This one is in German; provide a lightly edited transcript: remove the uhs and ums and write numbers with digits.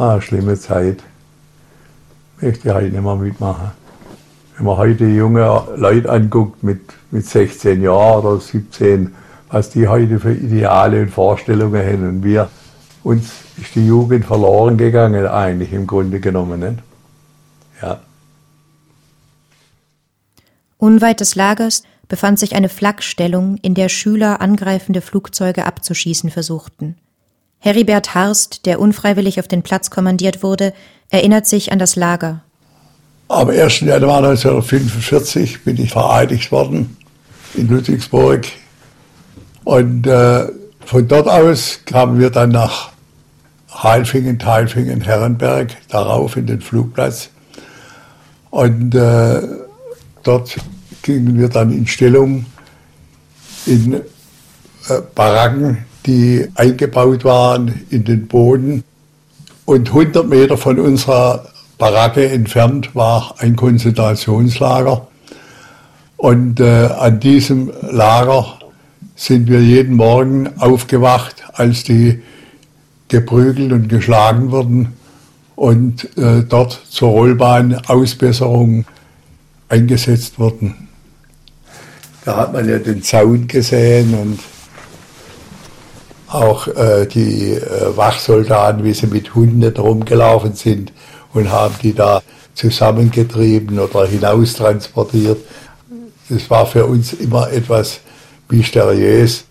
schlimme Zeit. Möchte ich heute nicht mehr mitmachen. Wenn man heute junge Leute anguckt mit 16 Jahren oder 17, was die heute für Ideale und Vorstellungen haben. Und uns ist die Jugend verloren gegangen, eigentlich im Grunde genommen. Nicht? Ja. Unweit des Lagers befand sich eine Flakstellung, in der Schüler angreifende Flugzeuge abzuschießen versuchten. Heribert Harst, der unfreiwillig auf den Platz kommandiert wurde, erinnert sich an das Lager. Am 1. Januar 1945 bin ich vereidigt worden in Ludwigsburg. Und von dort aus kamen wir dann nach Heilfingen, Tailfingen, Herrenberg, darauf in den Flugplatz. Und dort gingen wir dann in Stellung in Baracken, die eingebaut waren in den Boden. Und 100 Meter von unserer Baracke entfernt war ein Konzentrationslager. Und an diesem Lager sind wir jeden Morgen aufgewacht, als die geprügelt und geschlagen wurden und dort zur Rollbahnausbesserung eingesetzt wurden. Da hat man ja den Zaun gesehen und auch die Wachsoldaten, wie sie mit Hunden rumgelaufen sind und haben die da zusammengetrieben oder hinaustransportiert. Das war für uns immer etwas mysteriös.